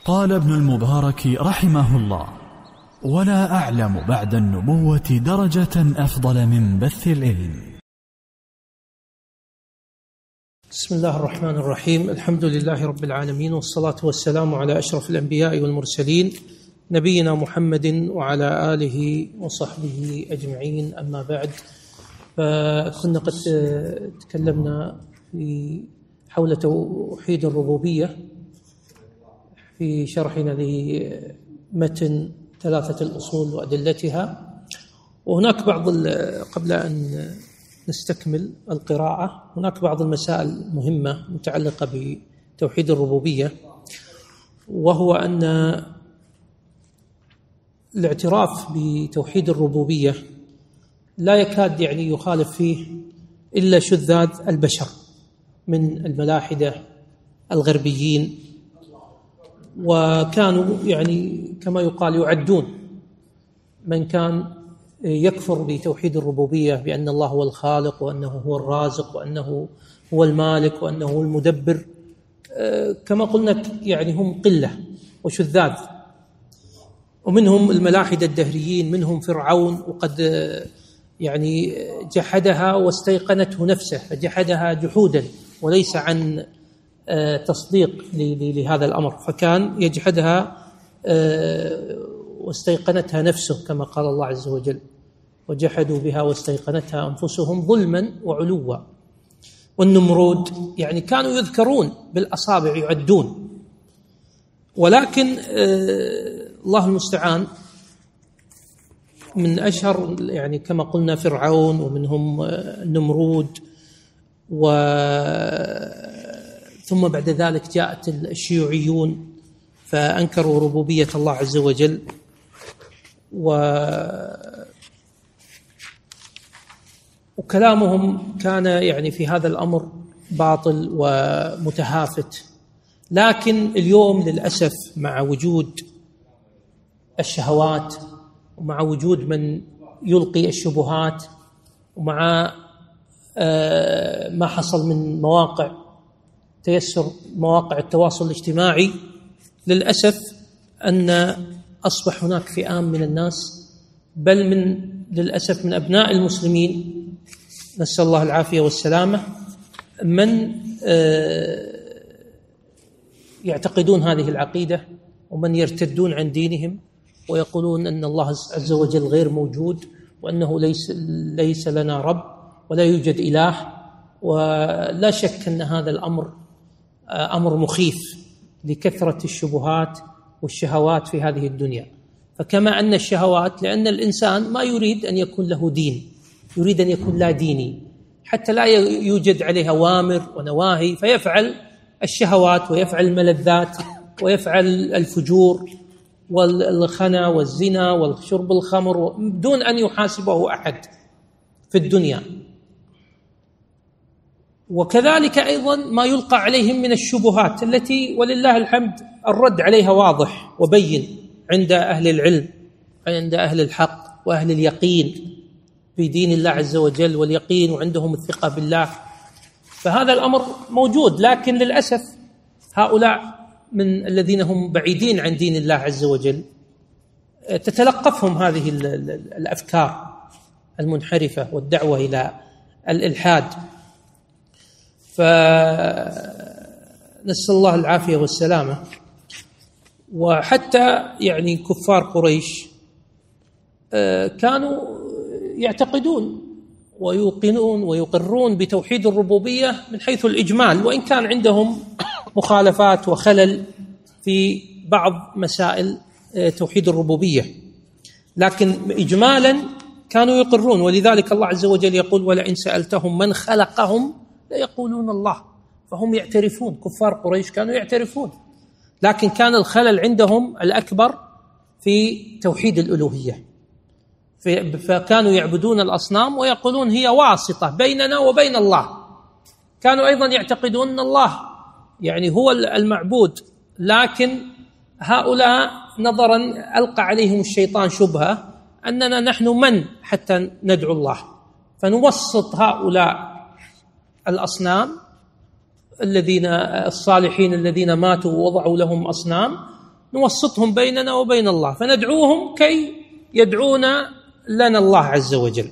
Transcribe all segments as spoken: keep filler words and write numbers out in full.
قال ابن المبارك رحمه الله: ولا أعلم بعد النبوة درجة أفضل من بث العلم. بسم الله الرحمن الرحيم. الحمد لله رب العالمين، والصلاة والسلام على أشرف الأنبياء والمرسلين نبينا محمد وعلى آله وصحبه أجمعين. أما بعد، فكنا قد تكلمنا في حول توحيد الربوبية في شرحنا لمتن ثلاثة الأصول وأدلتها، وهناك بعض قبل أن نستكمل القراءة هناك بعض المسائل المهمة متعلقة بتوحيد الربوبية، وهو أن الاعتراف بتوحيد الربوبية لا يكاد يعني يخالف فيه إلا شذاذ البشر من الملاحدة الغربيين، وكانوا يعني كما يقال يعدون من كان يكفر بتوحيد الربوبية بأن الله هو الخالق وأنه هو الرازق وأنه هو المالك وأنه هو المدبر. كما قلنا يعني هم قلة وشذاذ، ومنهم الملاحدة الدهريين، منهم فرعون وقد يعني جحدها واستيقنته نفسه، فجحدها جحودا وليس عن تصديق لهذا الأمر، فكان يجحدها واستيقنتها نفسه كما قال الله عز وجل: وجحدوا بها واستيقنتها أنفسهم ظلما وعلوا. والنمرود يعني كانوا يذكرون بالأصابع يعدون، ولكن الله المستعان من أشهر يعني كما قلنا فرعون، ومنهم النمرود، و ثم بعد ذلك جاءت الشيوعيون فأنكروا ربوبية الله عز وجل، و وكلامهم كان يعني في هذا الأمر باطل ومتهافت. لكن اليوم للأسف مع وجود الشهوات، ومع وجود من يلقي الشبهات، ومع ما حصل من مواقع تيسر مواقع التواصل الاجتماعي، للأسف أن أصبح هناك فئام من الناس، بل من للأسف من أبناء المسلمين، نسأل الله العافية والسلامة، من يعتقدون هذه العقيدة، ومن يرتدون عن دينهم ويقولون أن الله عز وجل غير موجود، وأنه ليس, ليس لنا رب ولا يوجد إله. ولا شك أن هذا الأمر أمر مخيف لكثرة الشبهات والشهوات في هذه الدنيا. فكما أن الشهوات، لأن الإنسان ما يريد أن يكون له دين، يريد أن يكون لا ديني حتى لا يوجد عليه أوامر ونواهي، فيفعل الشهوات ويفعل الملذات ويفعل الفجور والخنا والزنا والشرب الخمر بدون أن يحاسبه أحد في الدنيا. وكذلك أيضا ما يلقى عليهم من الشبهات التي ولله الحمد الرد عليها واضح وبين عند أهل العلم، عند أهل الحق وأهل اليقين في دين الله عز وجل واليقين، وعندهم الثقة بالله. فهذا الأمر موجود، لكن للأسف هؤلاء من الذين هم بعيدين عن دين الله عز وجل تتلقفهم هذه الأفكار المنحرفة والدعوة إلى الإلحاد. فنسأل الله العافية والسلامة. وحتى يعني كفار قريش كانوا يعتقدون ويوقنون ويقرون بتوحيد الربوبية من حيث الإجمال، وإن كان عندهم مخالفات وخلل في بعض مسائل توحيد الربوبية، لكن إجمالا كانوا يقرون. ولذلك الله عز وجل يقول: ولئن سألتهم من خلقهم ليقولون الله. فهم يعترفون، كفار قريش كانوا يعترفون، لكن كان الخلل عندهم الأكبر في توحيد الألوهية، فكانوا يعبدون الأصنام ويقولون هي واسطة بيننا وبين الله. كانوا أيضا يعتقدون أن الله يعني هو المعبود، لكن هؤلاء نظرا ألقى عليهم الشيطان شبهة أننا نحن من حتى ندعو الله، فنوسط هؤلاء الأصنام الذين الصالحين الذين ماتوا ووضعوا لهم أصنام، نوسطهم بيننا وبين الله، فندعوهم كي يدعون لنا الله عز وجل.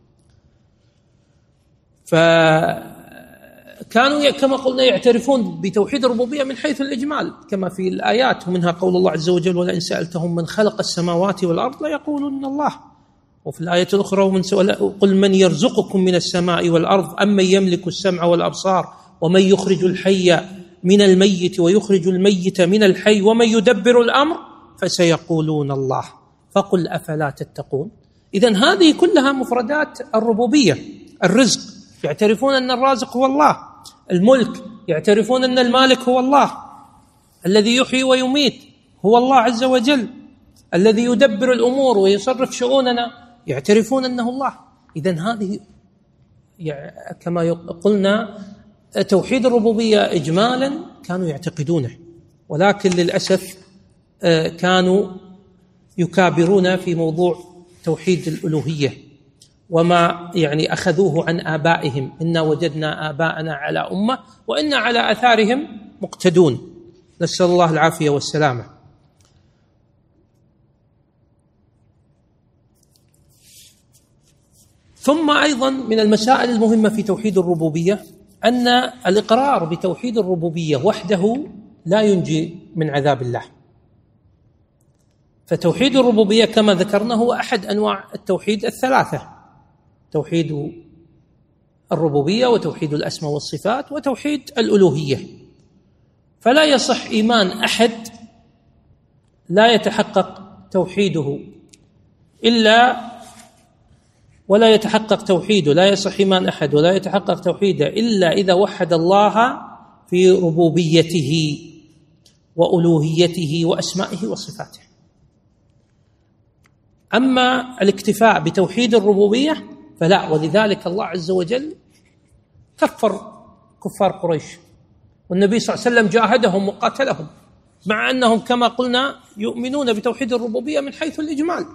فكانوا كما قلنا يعترفون بتوحيد الربوبية من حيث الإجمال كما في الآيات، ومنها قول الله عز وجل: ولئن سألتهم من خلق السماوات والأرض ليقولن الله. وفي الآية الأخرى: ومن قل من يرزقكم من السماء والأرض أمن يملك السمع والأبصار ومن يخرج الحي من الميت ويخرج الميت من الحي ومن يدبر الأمر فسيقولون الله فقل أفلا تتقون. إذن هذه كلها مفردات الربوبية. الرزق يعترفون أن الرازق هو الله، الملك يعترفون أن المالك هو الله، الذي يحيي ويميت هو الله عز وجل، الذي يدبر الأمور ويصرف شؤوننا يعترفون أنه الله. إذن هذه كما قلنا توحيد الربوبية إجمالا كانوا يعتقدونه، ولكن للأسف كانوا يكابرون في موضوع توحيد الألوهية، وما يعني أخذوه عن آبائهم: إنا وجدنا آباءنا على أمة وإنا على آثارهم مقتدون. نسأل الله العافية والسلامة. ثم أيضا من المسائل المهمة في توحيد الربوبية أن الإقرار بتوحيد الربوبية وحده لا ينجي من عذاب الله. فتوحيد الربوبية كما ذكرنا هو أحد أنواع التوحيد الثلاثة: توحيد الربوبية وتوحيد الأسماء والصفات وتوحيد الألوهية. فلا يصح إيمان أحد لا يتحقق توحيده إلا ولا يتحقق توحيده لا يصح إيمان أحد ولا يتحقق توحيده إلا إذا وحد الله في ربوبيته وألوهيته وأسمائه وصفاته. أما الاكتفاء بتوحيد الربوبية فلا، ولذلك الله عز وجل كفر كفار قريش، والنبي صلى الله عليه وسلم جاهدهم وقاتلهم، مع أنهم كما قلنا يؤمنون بتوحيد الربوبية من حيث الإجمال.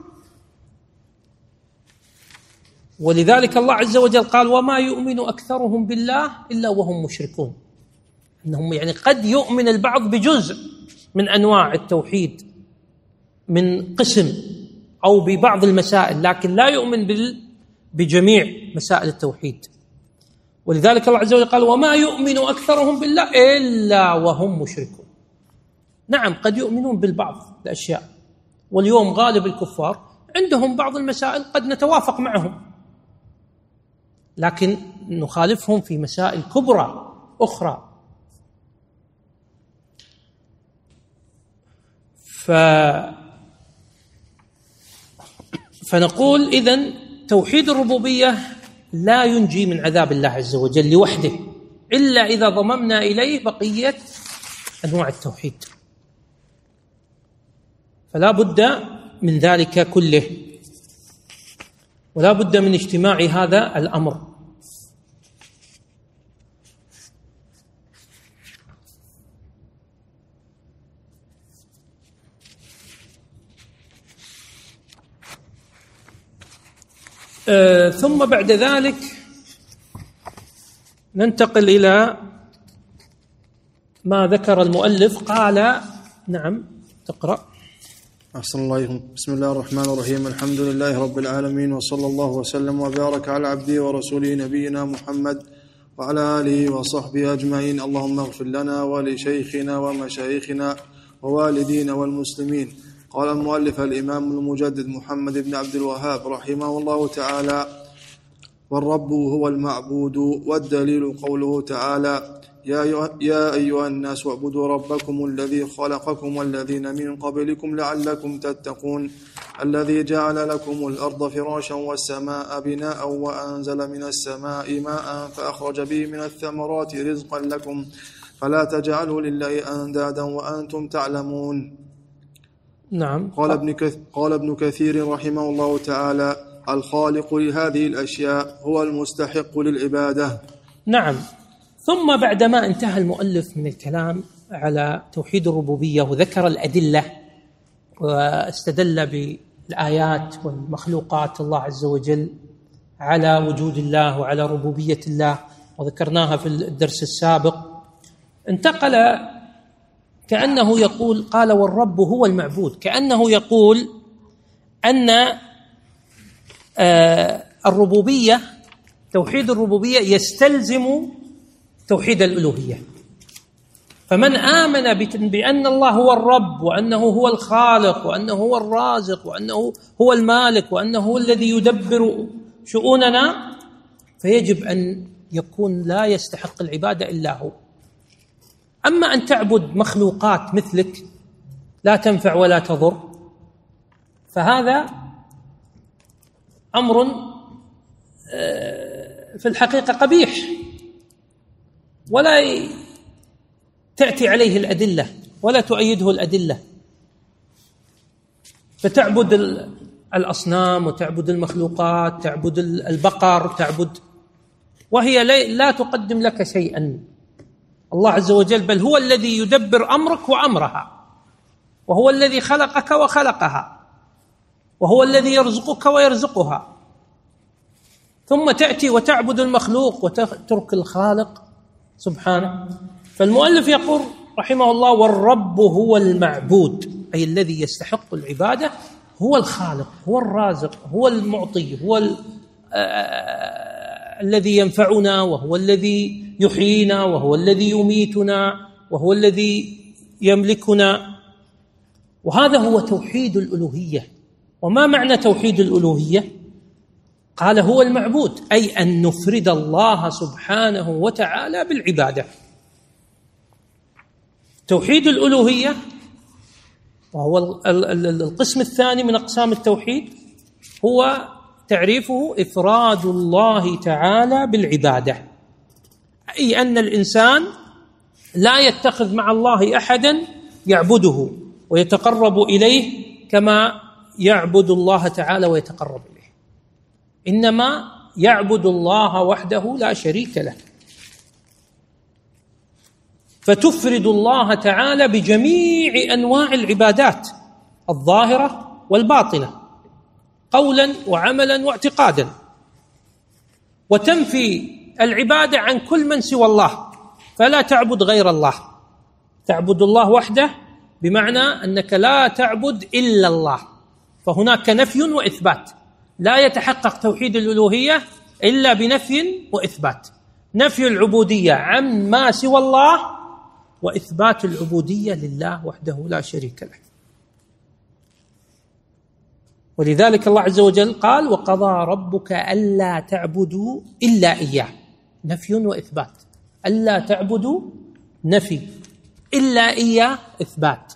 ولذلك الله عز وجل قال: وما يؤمن أكثرهم بالله إلا وهم مشركون. أنهم يعني قد يؤمن البعض بجزء من أنواع التوحيد من قسم أو ببعض المسائل، لكن لا يؤمن بجميع مسائل التوحيد. ولذلك الله عز وجل قال: وما يؤمن أكثرهم بالله إلا وهم مشركون. نعم، قد يؤمنون بالبعض الأشياء، واليوم غالب الكفار عندهم بعض المسائل قد نتوافق معهم، لكن نخالفهم في مسائل كبرى أخرى. ف... فنقول إذن توحيد الربوبية لا ينجي من عذاب الله عز وجل لوحده إلا إذا ضممنا إليه بقية أنواع التوحيد، فلا بد من ذلك كله، ولا بد من اجتماع هذا الأمر. آه ثم بعد ذلك ننتقل إلى ما ذكر المؤلف. قال: نعم تقرأ. أحسن الله إليكم. بسم الله الرحمن الرحيم. الحمد لله رب العالمين، وصلى الله وسلم وبارك على عبده ورسوله نبينا محمد وعلى آله وصحبه أجمعين. اللهم اغفر لنا ولشيخنا ومشايخنا ووالدينا والمسلمين. قال المؤلف الإمام المجدد محمد بن عبد الوهاب رحمه الله تعالى: والرب هو المعبود، والدليل قوله تعالى: يا أيها الناس اعبدوا ربكم الذي خلقكم والذين من قبلكم لعلكم تتقون، الذي جعل لكم الأرض فراشا والسماء بناء وأنزل من السماء ماء فأخرج به من الثمرات رزقا لكم فلا تجعلوا لله أندادا وأنتم تعلمون. نعم. قال ابن كثير, قال ابن كثير رحمه الله تعالى: الخالق لهذه الأشياء هو المستحق للعبادة. نعم. ثم بعدما انتهى المؤلف من الكلام على توحيد الربوبية وذكر الأدلة واستدل بالآيات والمخلوقات الله عز وجل على وجود الله وعلى ربوبية الله، وذكرناها في الدرس السابق، انتقل كأنه يقول، قال والرب هو المعبود، كأنه يقول أن الربوبية، توحيد الربوبية يستلزم توحيد الألوهية. فمن آمن بأن الله هو الرب، وأنه هو الخالق، وأنه هو الرازق، وأنه هو المالك، وأنه هو الذي يدبر شؤوننا، فيجب أن يكون لا يستحق العبادة إلا هو. أما أن تعبد مخلوقات مثلك لا تنفع ولا تضر، فهذا أمر في الحقيقة قبيح، ولا تأتي عليه الأدلة ولا تؤيده الأدلة. فتعبد الأصنام وتعبد المخلوقات، تعبد البقر، تعبد، وهي لا تقدم لك شيئا. الله عز وجل بل هو الذي يدبر أمرك وأمرها، وهو الذي خلقك وخلقها، وهو الذي يرزقك ويرزقها. ثم تأتي وتعبد المخلوق وتترك الخالق سبحانه. فالمؤلف يقول رحمه الله: والرب هو المعبود، أي الذي يستحق العبادة، هو الخالق، هو الرازق، هو المعطي، هو الذي ينفعنا، وهو الذي يحيينا، وهو الذي يميتنا، وهو الذي يملكنا. وهذا هو توحيد الألوهية. وما معنى توحيد الألوهية؟ قال هو المعبود، أي أن نفرد الله سبحانه وتعالى بالعبادة. توحيد الألوهية وهو القسم الثاني من أقسام التوحيد، هو تعريفه إفراد الله تعالى بالعبادة، أي أن الإنسان لا يتخذ مع الله أحدا يعبده ويتقرب إليه كما يعبد الله تعالى ويتقرب إليه، إنما يعبد الله وحده لا شريك له. فتفرد الله تعالى بجميع أنواع العبادات الظاهرة والباطنة، قولا وعملا واعتقادا، وتنفي العبادة عن كل من سوى الله، فلا تعبد غير الله، تعبد الله وحده، بمعنى أنك لا تعبد إلا الله. فهناك نفي وإثبات، لا يتحقق توحيد الألوهية إلا بنفي وإثبات، نفي العبودية عن ما سوى الله، وإثبات العبودية لله وحده لا شريك له. ولذلك الله عز وجل قال: وقضى ربك ألا تعبدوا إلا إياه، نفي وإثبات، ألا تعبدوا نفي، إلا إياه إثبات.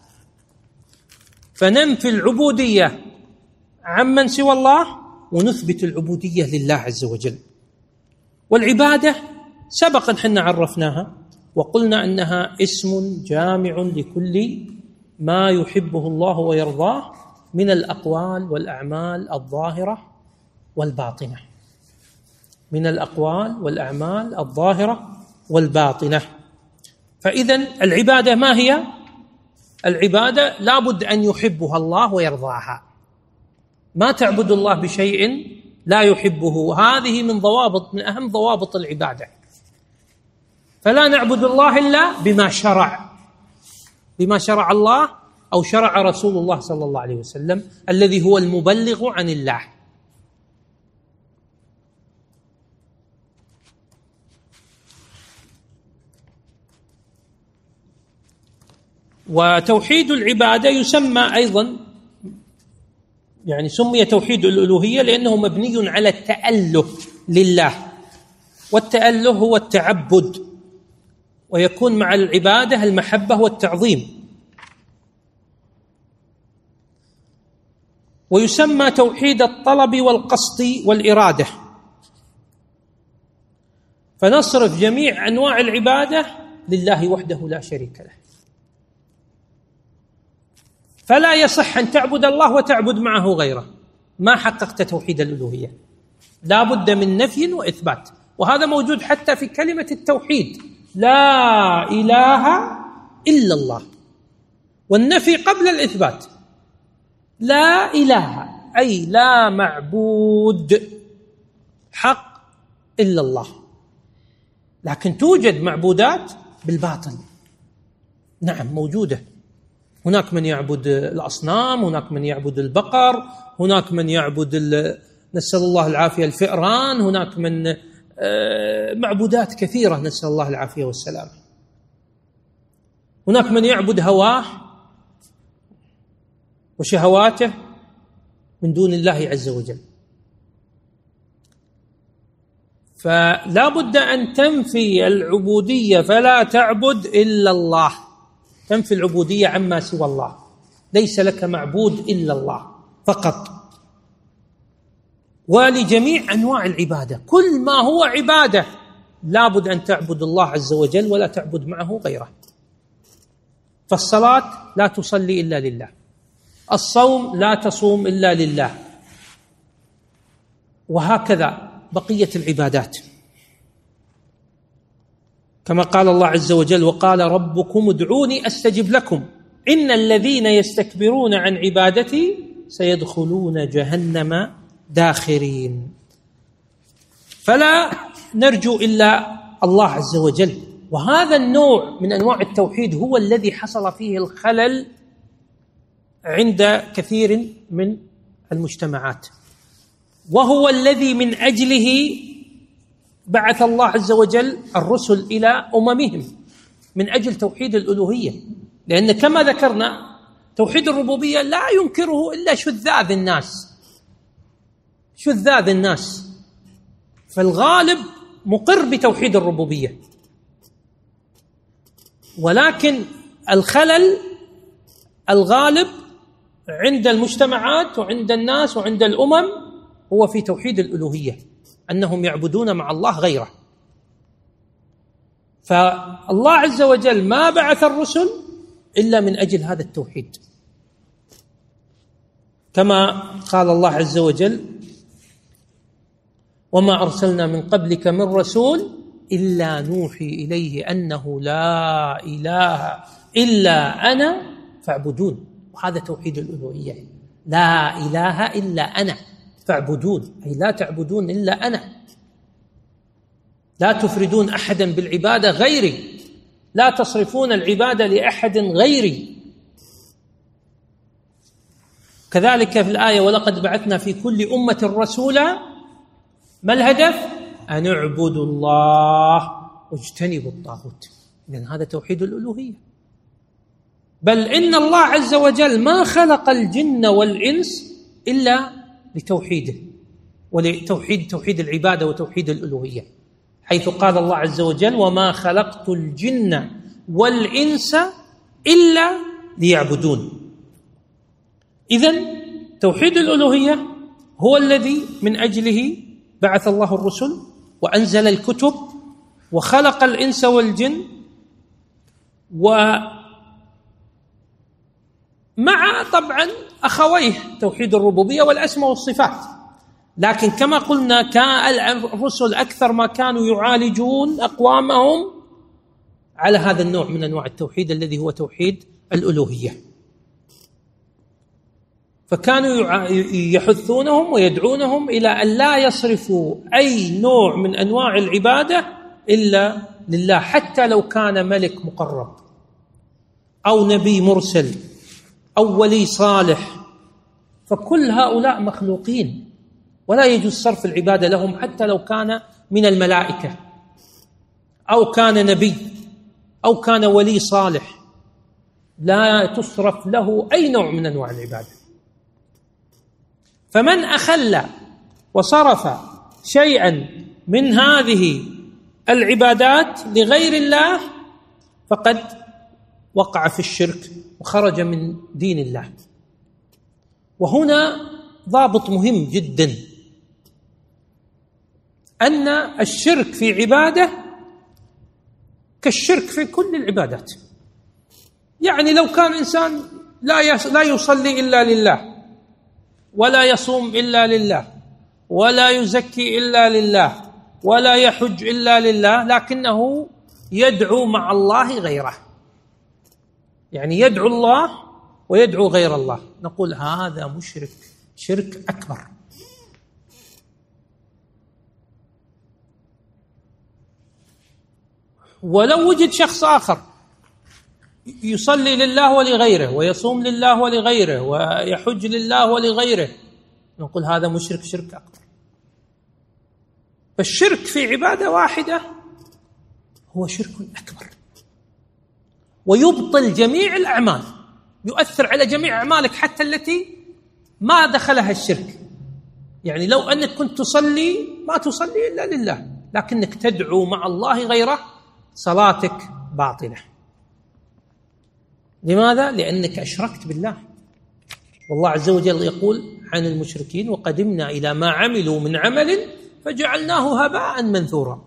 فننفي العبودية عمن سوى الله ونثبت العبودية لله عز وجل. والعبادة سبقا حنا عرفناها وقلنا أنها اسم جامع لكل ما يحبه الله ويرضاه من الأقوال والأعمال الظاهرة والباطنة، من الأقوال والأعمال الظاهرة والباطنة. فإذن العبادة ما هي؟ العبادة لابد أن يحبها الله ويرضاها، ما تعبد الله بشيء لا يحبه، وهذه من ضوابط، من أهم ضوابط العبادة. فلا نعبد الله إلا بما شرع، بما شرع الله أو شرع رسول الله صلى الله عليه وسلم الذي هو المبلغ عن الله. وتوحيد العبادة يسمى أيضا، يعني سمي توحيد الألوهية لأنه مبني على التأله لله، والتأله هو التعبد، ويكون مع العبادة المحبة والتعظيم. ويسمى توحيد الطلب والقصد والإرادة، فنصرف جميع أنواع العبادة لله وحده لا شريك له. فلا يصح أن تعبد الله وتعبد معه غيره، ما حققت توحيد الألوهية، لا بد من نفي وإثبات. وهذا موجود حتى في كلمة التوحيد، لا إله إلا الله، والنفي قبل الإثبات. لا إله أي لا معبود حق إلا الله، لكن توجد معبودات بالباطل، نعم موجودة. هناك من يعبد الأصنام، هناك من يعبد البقر، هناك من يعبد نسأل الله العافية الفئران، هناك من معبودات كثيرة نسأل الله العافية والسلام. هناك من يعبد هواه وشهواته من دون الله عز وجل. فلا بد أن تنفي العبودية، فلا تعبد إلا الله، تنفي العبودية عما سوى الله، ليس لك معبود إلا الله فقط. ولجميع أنواع العبادة، كل ما هو عبادة لا بد أن تعبد الله عز وجل ولا تعبد معه غيره. فالصلاة لا تصلي إلا لله، الصوم لا تصوم إلا لله، وهكذا بقية العبادات. كما قال الله عز وجل: وقال ربكم ادعوني أستجب لكم إن الذين يستكبرون عن عبادتي سيدخلون جهنم داخرين. فلا نرجو إلا الله عز وجل. وهذا النوع من أنواع التوحيد هو الذي حصل فيه الخلل عند كثير من المجتمعات، وهو الذي من أجله بعث الله عز وجل الرسل إلى أممهم، من أجل توحيد الألوهية. لأن كما ذكرنا توحيد الربوبية لا ينكره إلا شذاذ الناس، شذاذ الناس، فالغالب مقر بتوحيد الربوبية، ولكن الخلل الغالب عند المجتمعات وعند الناس وعند الأمم هو في توحيد الألوهية، أنهم يعبدون مع الله غيره. فالله عز وجل ما بعث الرسل إلا من أجل هذا التوحيد، كما قال الله عز وجل: وما أرسلنا من قبلك من رسول إلا نوحي إليه أنه لا إله إلا أنا فاعبدون. وهذا توحيد الألوهية، لا إله إلا أنا فاعبدون، أي لا تعبدون إلا أنا، لا تفردون أحدا بالعبادة غيري، لا تصرفون العبادة لأحد غيري. كذلك في الآية: ولقد بعثنا في كل أمة رسولا، ما الهدف؟ أن اعبدوا الله واجتنبوا الطاغوت. لأن هذا توحيد الألوهية. بل إن الله عز وجل ما خلق الجن والإنس إلا لتوحيده، ولتوحيد توحيد العبادة وتوحيد الألوهية، حيث قال الله عز وجل: وما خلقت الجن والإنس إلا ليعبدون. إذن توحيد الألوهية هو الذي من أجله بعث الله الرسل وأنزل الكتب وخلق الإنس والجن، ومع طبعا أخويه توحيد الربوبية والأسماء والصفات. لكن كما قلنا كان الرسل أكثر ما كانوا يعالجون أقوامهم على هذا النوع من أنواع التوحيد الذي هو توحيد الألوهية، فكانوا يحثونهم ويدعونهم إلى أن لا يصرفوا أي نوع من أنواع العبادة إلا لله، حتى لو كان ملك مقرب أو نبي مرسل أو ولي صالح، فكل هؤلاء مخلوقين ولا يجوز صرف العبادة لهم، حتى لو كان من الملائكة أو كان نبي أو كان ولي صالح، لا تصرف له أي نوع من أنواع العبادة. فمن أخل وصرف شيئا من هذه العبادات لغير الله فقد وقع في الشرك وخرج من دين الله. وهنا ضابط مهم جدا، أن الشرك في عبادة كالشرك في كل العبادات. يعني لو كان إنسان لا يصلي إلا لله، ولا يصوم إلا لله، ولا يزكي إلا لله، ولا يحج إلا لله، لكنه يدعو مع الله غيره، يعني يدعو الله ويدعو غير الله، نقول هذا مشرك، شرك أكبر. ولو وجد شخص آخر يصلي لله ولغيره، ويصوم لله ولغيره، ويحج لله ولغيره، نقول هذا مشرك شرك أكبر. فالشرك في عبادة واحدة هو شرك أكبر، ويبطل جميع الأعمال، يؤثر على جميع أعمالك حتى التي ما دخلها الشرك. يعني لو أنك كنت تصلي ما تصلي إلا لله، لكنك تدعو مع الله غيره، صلاتك باطلة. لماذا؟ لأنك أشركت بالله. والله عز وجل يقول عن المشركين: وقدمنا إلى ما عملوا من عمل فجعلناه هباء منثورا.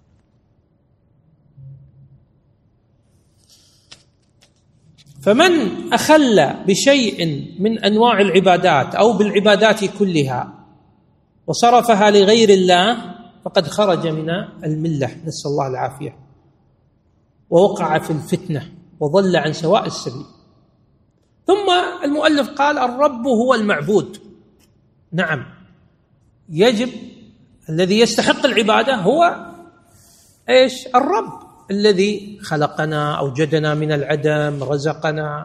فمن أخل بشيء من أنواع العبادات أو بالعبادات كلها وصرفها لغير الله فقد خرج من الملة، نسأل الله العافية، ووقع في الفتنة وضل عن سواء السبيل. ثم المؤلف قال: الرب هو المعبود. نعم، يجب الذي يستحق العبادة هو إيش؟ الرب الذي خلقنا، أوجدنا من العدم، رزقنا،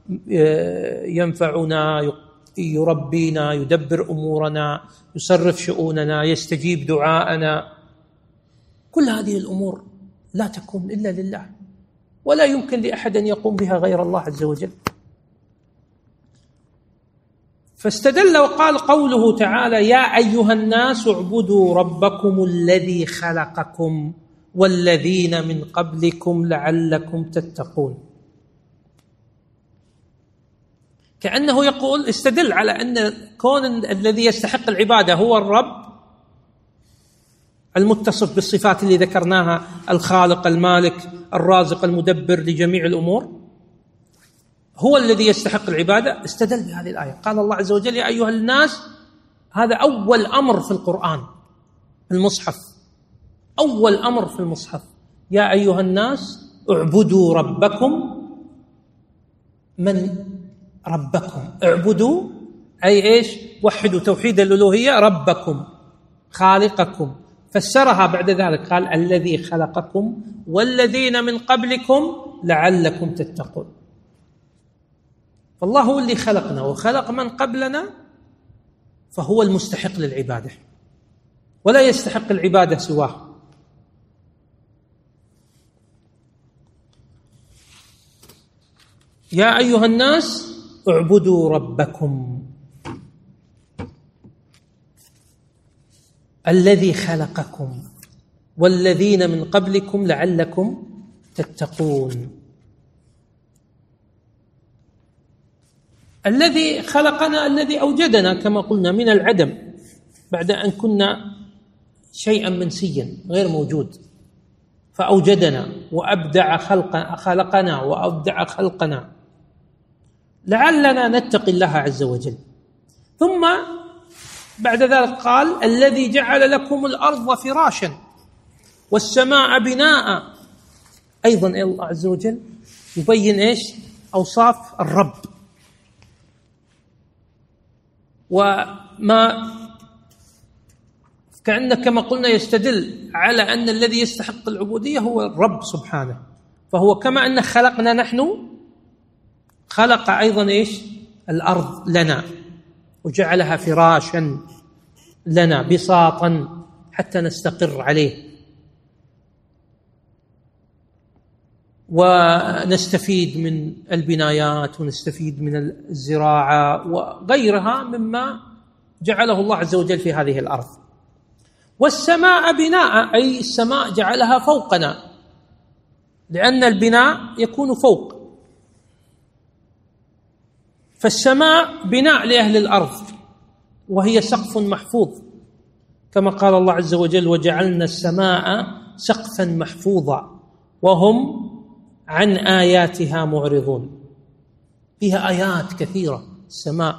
ينفعنا، يربينا، يدبر أمورنا، يصرف شؤوننا، يستجيب دعاءنا. كل هذه الأمور لا تكون إلا لله، ولا يمكن لأحد أن يقوم بها غير الله عز وجل. فاستدل وقال: قوله تعالى: يا أيها الناس اعبدوا ربكم الذي خلقكم والذين من قبلكم لعلكم تتقون. كأنه يقول، استدل على أن كون الذي يستحق العبادة هو الرب المتصف بالصفات اللي ذكرناها: الخالق، المالك، الرازق، المدبر لجميع الأمور، هو الذي يستحق العبادة. استدل بهذه الآية، قال الله عز وجل: يا أيها الناس. هذا أول أمر في القرآن، في المصحف، أول أمر في المصحف: يا أيها الناس اعبدوا ربكم. من ربكم؟ اعبدوا أي إيش؟ وحدوا توحيد الألوهية. ربكم خالقكم. فسرها بعد ذلك قال: الذي خلقكم والذين من قبلكم لعلكم تتقون. فالله هو اللي خلقنا وخلق من قبلنا، فهو المستحق للعبادة، ولا يستحق العبادة سواه. يا أيها الناس اعبدوا ربكم الذي خلقكم والذين من قبلكم لعلكم تتقون. الذي خلقنا، الذي أوجدنا كما قلنا من العدم، بعد أن كنا شيئا منسيا غير موجود، فأوجدنا وأبدع خلق خلقنا وأبدع خلقنا لعلنا نتقي الله عز وجل. ثم بعد ذلك قال: الذي جعل لكم الأرض فراشا والسماء بناء. أيضا الله عز وجل يبين إيش؟ أوصاف الرب، وما كأنه كما قلنا يستدل على أن الذي يستحق العبودية هو الرب سبحانه. فهو كما أنه خلقنا نحن، خلق أيضا إيش؟ الأرض لنا وجعلها فراشا لنا، بساطا حتى نستقر عليه ونستفيد من البنايات ونستفيد من الزراعة وغيرها مما جعله الله عز وجل في هذه الأرض. والسماء بناء، أي السماء جعلها فوقنا، لأن البناء يكون فوق. فالسماء بناء لأهل الأرض، وهي سقف محفوظ، كما قال الله عز وجل: وجعلنا السماء سقفا محفوظا وهم عن آياتها معرضون. فيها آيات كثيرة السماء،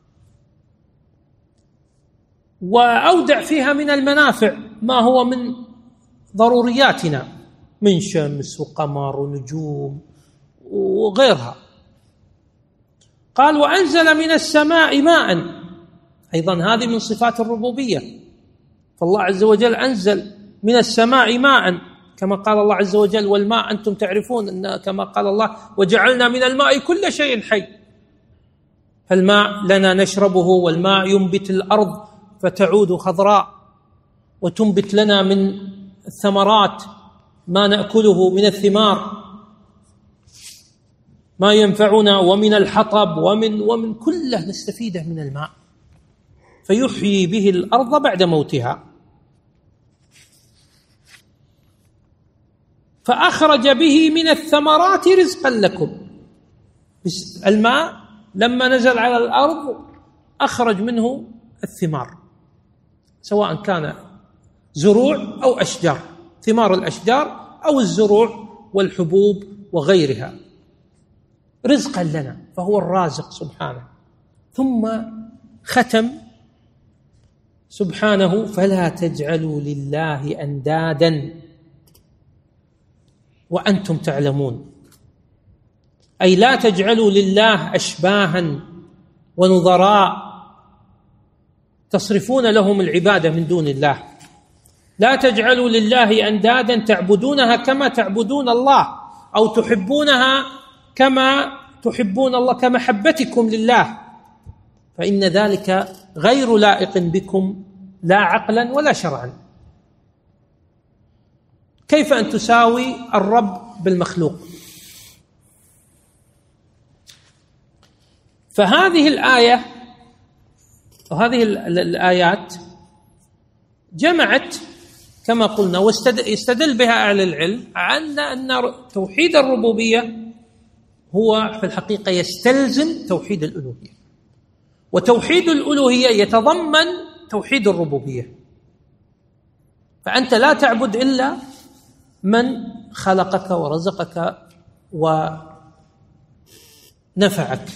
وأودع فيها من المنافع ما هو من ضرورياتنا، من شمس وقمر ونجوم وغيرها. قال: وأنزل من السماء ماء. أيضا هذه من صفات الربوبية، فالله عز وجل أنزل من السماء ماء كما قال الله عز وجل: والماء أنتم تعرفون أن كما قال الله: وجعلنا من الماء كل شيء حي. فالماء لنا نشربه، والماء ينبت الأرض فتعود خضراء، وتنبت لنا من الثمرات ما نأكله من الثمار ما ينفعنا، ومن الحطب ومن ومن كله نستفيده من الماء، فيحيي به الأرض بعد موتها. فأخرج به من الثمرات رزقا لكم. الماء لما نزل على الأرض أخرج منه الثمار، سواء كان زروع أو أشجار، ثمار الأشجار أو الزروع والحبوب وغيرها، رزقا لنا، فهو الرازق سبحانه. ثم ختم سبحانه: فلا تجعلوا لله أندادا وأنتم تعلمون. أي لا تجعلوا لله أشباها ونظراء تصرفون لهم العبادة من دون الله. لا تجعلوا لله أندادا تعبدونها كما تعبدون الله، أو تحبونها كما تحبون الله كمحبتكم لله، فإن ذلك غير لائق بكم لا عقلا ولا شرعا. كيف أن تساوي الرب بالمخلوق؟ فهذه الآية وهذه الآيات جمعت كما قلنا، ويستدل بها أهل العلم عن أن توحيد الربوبية هو في الحقيقة يستلزم توحيد الألوهية، وتوحيد الألوهية يتضمن توحيد الربوبية. فأنت لا تعبد إلا من خلقك ورزقك ونفعك.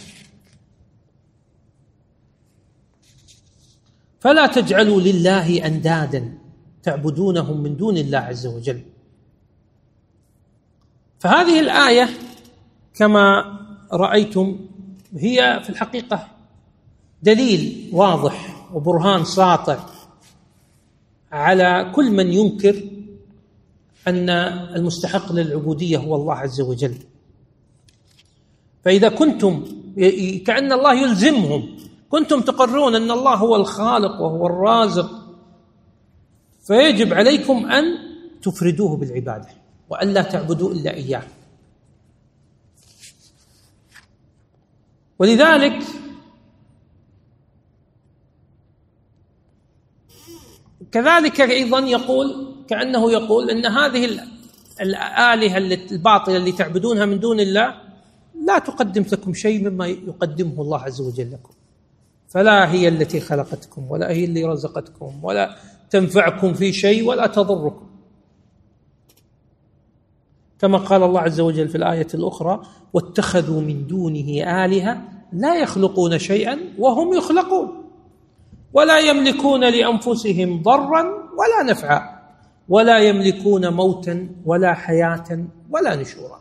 فلا تجعلوا لله أندادا تعبدونهم من دون الله عز وجل. فهذه الآية كما رأيتم هي في الحقيقة دليل واضح وبرهان ساطع على كل من ينكر أن المستحق للعبودية هو الله عز وجل. فإذا كنتم كأن الله يلزمهم، كنتم تقرون أن الله هو الخالق وهو الرازق، فيجب عليكم أن تفردوه بالعبادة وأن لا تعبدوا إلا إياه. ولذلك كذلك أيضا يقول كأنه يقول أن هذه الآلهة الباطلة اللي تعبدونها من دون الله لا تقدم لكم شيء مما يقدمه الله عز وجل لكم، فلا هي التي خلقتكم ولا هي اللي رزقتكم ولا تنفعكم في شيء ولا تضركم، كما قال الله عز وجل في الآية الأخرى: واتخذوا من دونه آلهة لا يخلقون شيئا وهم يخلقون ولا يملكون لأنفسهم ضرا ولا نفعا ولا يملكون موتا ولا حياة ولا نشورا.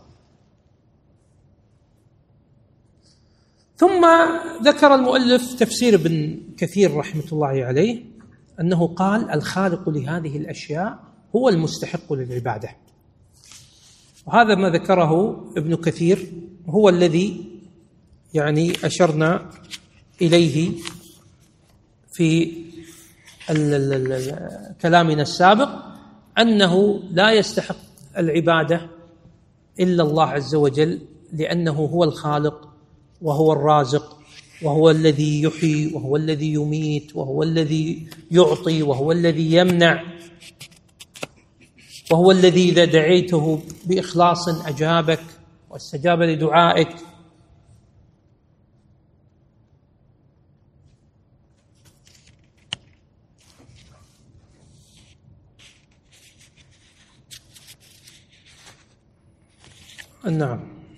ثم ذكر المؤلف تفسير ابن كثير رحمة الله عليه أنه قال: الخالق لهذه الأشياء هو المستحق للعبادة. وهذا ما ذكره ابن كثير هو الذي يعني أشرنا إليه في كلامنا السابق، أنه لا يستحق العبادة إلا الله عز وجل، لأنه هو الخالق وهو الرازق وهو الذي يحيي وهو الذي يميت وهو الذي يعطي وهو الذي يمنع، وهو الذي إذا دعيته بإخلاص أجابك واستجاب لدعائك. نعم.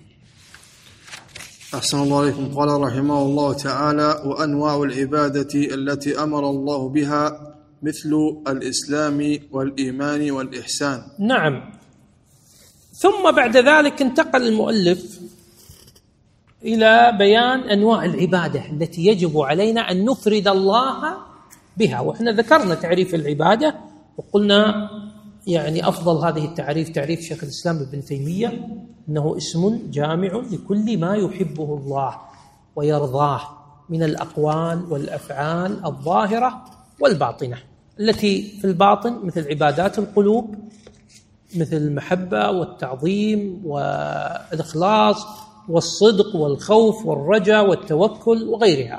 أحسن الله عليكم. قال رحمه الله تعالى: وأنواع العبادة التي أمر الله بها مثل الإسلام والإيمان والإحسان. نعم. ثم بعد ذلك انتقل المؤلف إلى بيان أنواع العبادة التي يجب علينا أن نفرد الله بها. وإحنا ذكرنا تعريف العبادة وقلنا يعني أفضل هذه التعريف تعريف شيخ الإسلام ابن تيمية، أنه اسم جامع لكل ما يحبه الله ويرضاه من الأقوال والأفعال الظاهرة والباطنة، التي في الباطن مثل عبادات القلوب، مثل المحبة والتعظيم والإخلاص والصدق والخوف والرجاء والتوكل وغيرها.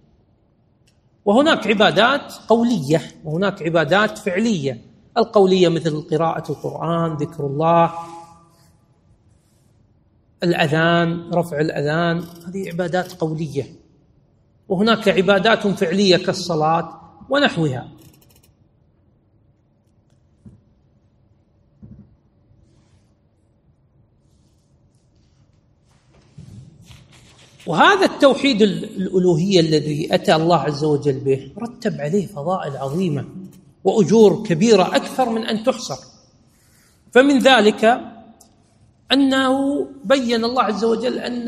وهناك عبادات قولية وهناك عبادات فعلية. القولية مثل قراءة القرآن، ذكر الله، الأذان، رفع الأذان، هذه عبادات قولية. وهناك عبادات فعلية كالصلاة ونحوها. وهذا التوحيد الألوهية الذي أتى الله عز وجل به رتب عليه فضائل عظيمة وأجور كبيرة أكثر من أن تحصر. فمن ذلك أنه بين الله عز وجل أن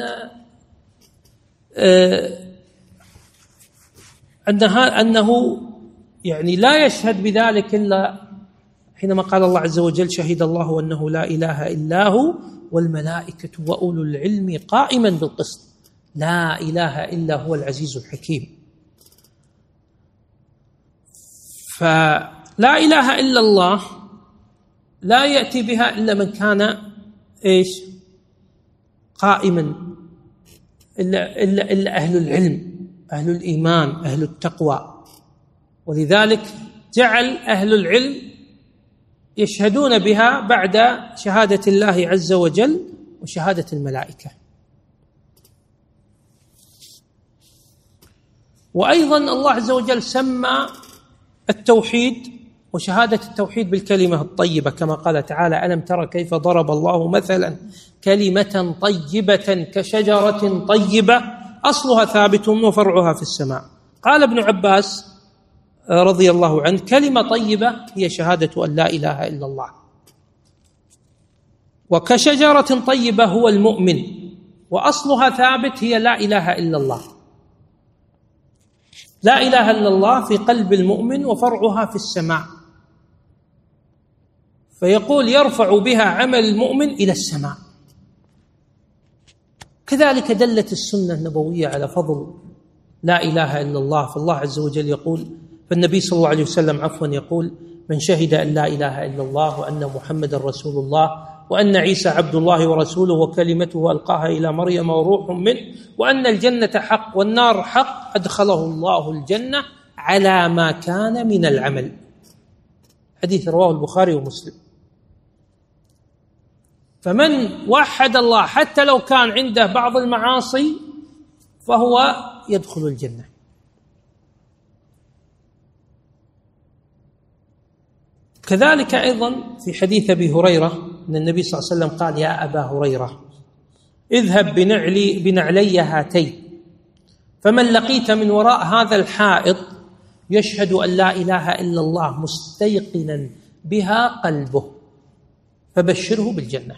أنه يعني لا يشهد بذلك إلا حينما قال الله عز وجل: شهد الله أنه لا إله إلا هو والملائكة وأولو العلم قائما بالقسط لا إله إلا هو العزيز الحكيم. فلا إله إلا الله لا يأتي بها إلا من كان إيش قائما، إلا, إلا, إلا أهل العلم، أهل الإيمان، أهل التقوى. ولذلك جعل أهل العلم يشهدون بها بعد شهادة الله عز وجل وشهادة الملائكة. وأيضا الله عز وجل سمى التوحيد وشهادة التوحيد بالكلمة الطيبة، كما قال تعالى: ألم تر كيف ضرب الله مثلا كلمة طيبة كشجرة طيبة أصلها ثابت وفرعها في السماء. قال ابن عباس رضي الله عنه: كلمة طيبة هي شهادة أن لا إله إلا الله، وكشجرة طيبة هو المؤمن، وأصلها ثابت هي لا إله إلا الله. لا إله إلا الله في قلب المؤمن وفرعها في السماء، فيقول يرفع بها عمل المؤمن إلى السماء. كذلك دلت السنة النبوية على فضل لا إله إلا الله. فالله عز وجل يقول، فالنبي صلى الله عليه وسلم عفوا يقول: من شهد أن لا إله إلا الله وأن محمد رسول الله وأن عيسى عبد الله ورسوله وكلمته ألقاها إلى مريم وروح منه وأن الجنة حق والنار حق أدخله الله الجنة على ما كان من العمل. حديث رواه البخاري ومسلم. فمن وحد الله حتى لو كان عنده بعض المعاصي فهو يدخل الجنة. كذلك أيضا في حديث أبي هريرة أن النبي صلى الله عليه وسلم قال: يا أبا هريرة اذهب بنعلي بنعلي هاتين، فمن لقيت من وراء هذا الحائط يشهد أن لا إله إلا الله مستيقنا بها قلبه فبشره بالجنة.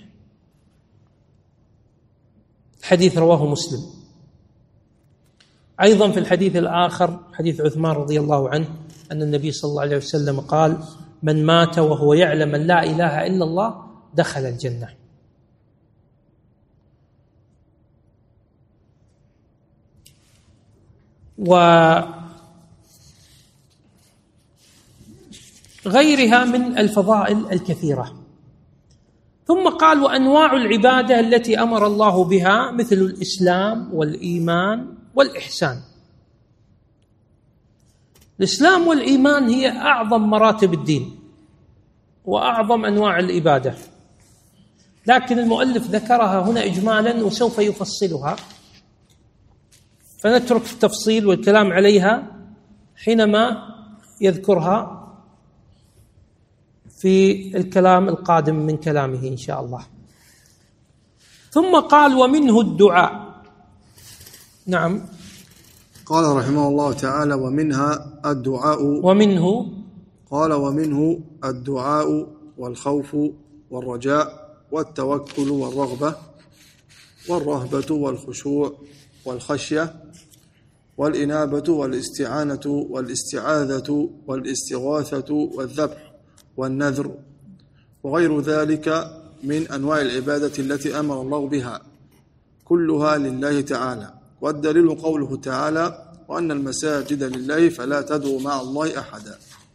الحديث رواه مسلم. أيضا في الحديث الآخر حديث عثمان رضي الله عنه أن النبي صلى الله عليه وسلم قال: من مات وهو يعلم أن لا إله إلا الله دخل الجنة. وغيرها من الفضائل الكثيرة. ثم قال: وأنواع العبادة التي أمر الله بها مثل الإسلام والإيمان والإحسان. الإسلام والإيمان هي أعظم مراتب الدين وأعظم أنواع الإبادة، لكن المؤلف ذكرها هنا إجمالا وسوف يفصلها، فنترك التفصيل والكلام عليها حينما يذكرها في الكلام القادم من كلامه إن شاء الله. ثم قال: ومنه الدعاء. نعم. قال رحمه الله تعالى: ومنها الدعاء. ومنه قال: ومنه الدعاء والخوف والرجاء والتوكل والرغبة والرهبة والخشوع والخشية والإنابة والاستعانة والاستعاذة والاستغاثة والذبح والنذر وغير ذلك من أنواع العبادة التي أمر الله بها كلها لله تعالى. والدليل قوله تعالى: وأن المساجد لله فلا تدعوا مع الله أحدا.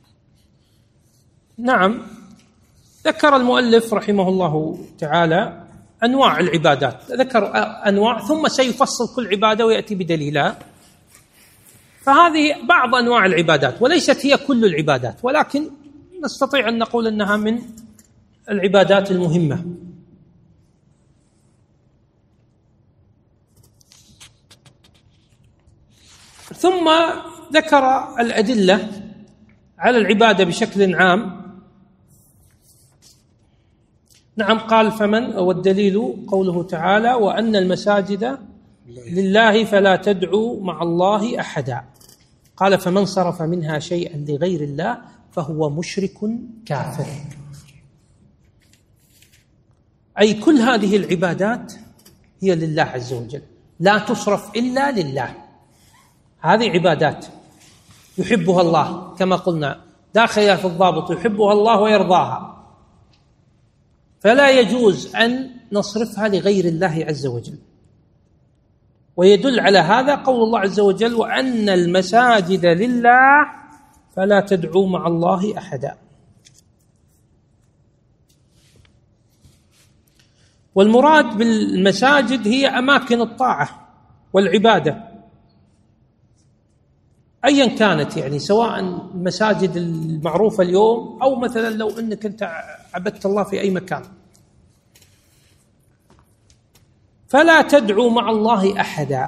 نعم، ذكر المؤلف رحمه الله تعالى أنواع العبادات، ذكر أنواع ثم سيفصل كل عبادة ويأتي بدليلها. فهذه بعض أنواع العبادات وليست هي كل العبادات، ولكن نستطيع أن نقول أنها من العبادات المهمة. ثم ذكر الأدلة على العبادة بشكل عام. نعم، قال: فمن والدليل قوله تعالى: وأن المساجد لله فلا تدعوا مع الله أحدا. قال: فمن صرف منها شيئا لغير الله فهو مشرك كافر. أي كل هذه العبادات هي لله عز وجل، لا تصرف إلا لله. هذه عبادات يحبها الله كما قلنا، داخلها في الضابط: يحبها الله ويرضاها، فلا يجوز أن نصرفها لغير الله عز وجل. ويدل على هذا قول الله عز وجل: وأن المساجد لله فلا تدعوا مع الله أحدا. والمراد بالمساجد هي أماكن الطاعة والعبادة أيا كانت، يعني سواء المساجد المعروفة اليوم أو مثلا لو أنك أنت عبدت الله في أي مكان. فلا تدعوا مع الله أحدا.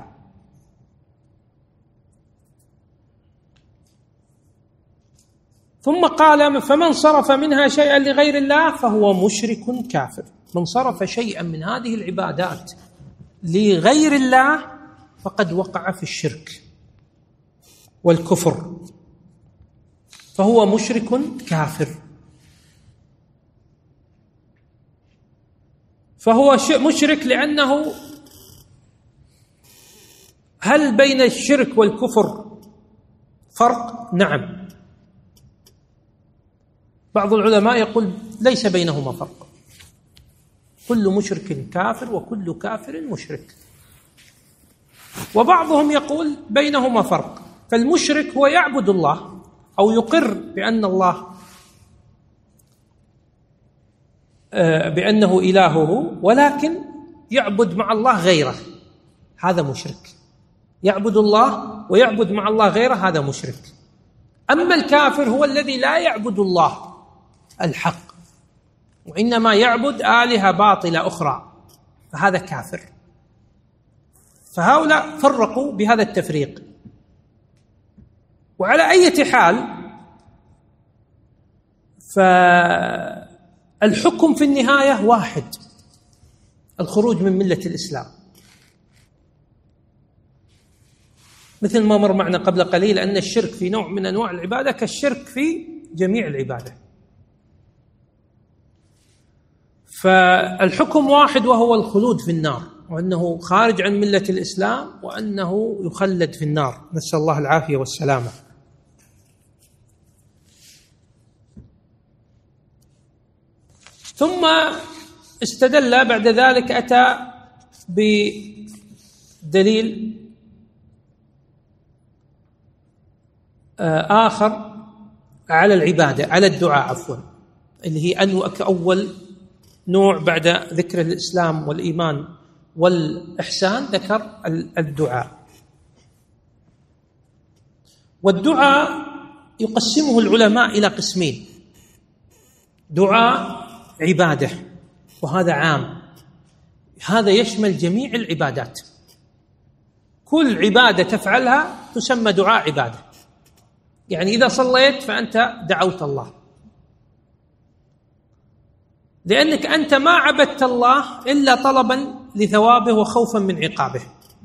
ثم قال: فمن صرف منها شيئا لغير الله فهو مشرك كافر. من صرف شيئا من هذه العبادات لغير الله فقد وقع في الشرك والكفر، فهو مشرك كافر. فهو مشرك لأنه هل بين الشرك والكفر فرق؟ نعم. بعض العلماء يقول ليس بينهما فرق، كل مشرك كافر وكل كافر مشرك. وبعضهم يقول بينهما فرق، فالمشرك هو يعبد الله أو يقر بأن الله بأنه إلهه، ولكن يعبد مع الله غيره، هذا مشرك. يعبد الله ويعبد مع الله غيره، هذا مشرك. أما الكافر هو الذي لا يعبد الله الحق وإنما يعبد آلهة باطلة أخرى، فهذا كافر. فهؤلاء فرقوا بهذا التفريق. وعلى أي حال فالحكم في النهاية واحد: الخروج من ملة الإسلام، مثل ما مر معنا قبل قليل أن الشرك في نوع من أنواع العبادة كالشرك في جميع العبادة. فالحكم واحد وهو الخلود في النار، وأنه خارج عن ملة الإسلام وأنه يخلد في النار، نسأل الله العافية والسلامة. ثم استدل بعد ذلك، أتى بدليل آخر على العبادة، على الدعاء عفوا، اللي هي أول نوع بعد ذكر الإسلام والإيمان والإحسان، ذكر الدعاء. والدعاء يقسمه العلماء إلى قسمين: دعاء عبادة، وهذا عام، هذا يشمل جميع العبادات، كل عبادة تفعلها تسمى دعاء عبادة. يعني إذا صليت فأنت دعوت الله، لأنك أنت ما عبدت الله إلا طلبا لثوابه وخوفا من عقابه.